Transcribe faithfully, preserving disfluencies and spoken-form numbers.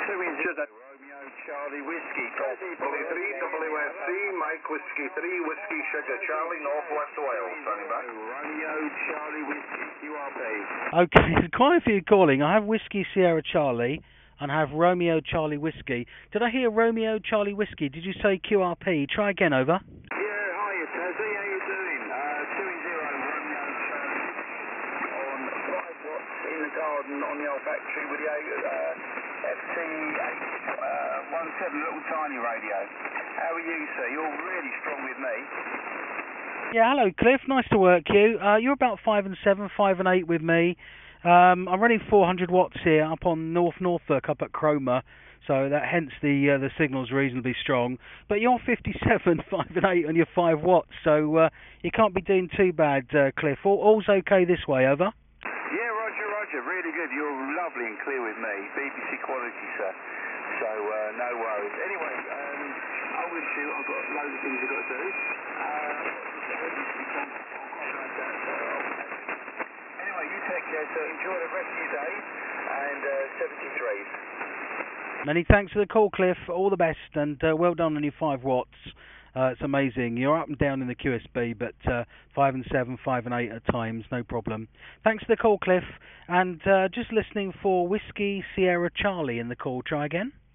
two in zero. Romeo Charlie Whiskey. Bully three W S C, Mike Whiskey three, Whiskey Sugar Charlie, Northwest Wales. Standing by. Romeo Charlie Whiskey, Q R P. Okay, there's quite a few calling. I have Whiskey Sierra Charlie and I have Romeo Charlie Whiskey. Did I hear Romeo Charlie Whiskey? Did you say Q R P? Try again, over. Yeah, hiya Tazzy, how you doing? Uh, two in zero, Romeo Charlie on five watts in the garden on the old factory with the uh, F T eight one seven little tiny radio. How are you, sir? You're really strong with me. Yeah, hello Cliff, nice to work you. Uh, you're about five and seven, five and eight with me. Um, I'm running four hundred watts here up on North Norfolk up at Cromer, so that hence the uh, the signal's reasonably strong. But you're fifty-seven, five and eight on your five watts, so uh, you can't be doing too bad, uh, Cliff. All, all's okay this way, over. Yeah, Roger, Roger, really good. You're lovely and clear with me. B B C quality, sir. So uh, no worries. Anyway, um, I'll wish you. I've got loads of things I've got to do. Uh, Anyway, you take care, so enjoy the rest of your day, and uh, seventy-threes. Many thanks for the call, Cliff. All the best, and uh, well done on your five watts. Uh, it's amazing. You're up and down in the Q S B, but uh, five and seven, five and eight at times, no problem. Thanks for the call, Cliff. And uh, just listening for Whiskey Sierra Charlie in the call. Try again.